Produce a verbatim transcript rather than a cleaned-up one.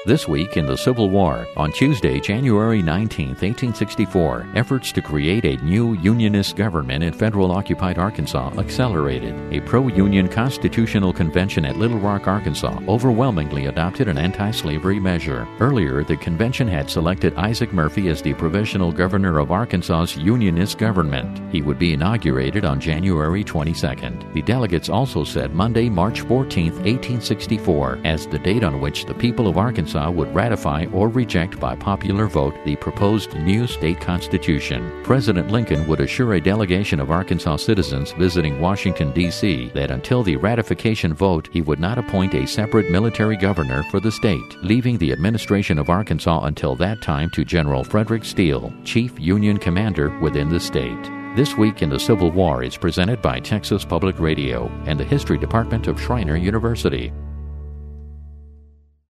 This week in the Civil War, on Tuesday, January nineteenth, eighteen sixty-four, efforts to create a new Unionist government in federal-occupied Arkansas accelerated. A pro-Union constitutional convention at Little Rock, Arkansas, overwhelmingly adopted an anti-slavery measure. Earlier, the convention had selected Isaac Murphy as the provisional governor of Arkansas's Unionist government. He would be inaugurated on January twenty-second. The delegates also set Monday, March fourteenth, eighteen sixty-four, as the date on which the people of Arkansas would ratify or reject by popular vote the proposed new state constitution. President Lincoln would assure a delegation of Arkansas citizens visiting Washington, D C that until the ratification vote, he would not appoint a separate military governor for the state, leaving the administration of Arkansas until that time to General Frederick Steele, chief Union commander within the state. This Week in the Civil War is presented by Texas Public Radio and the History Department of Schreiner University.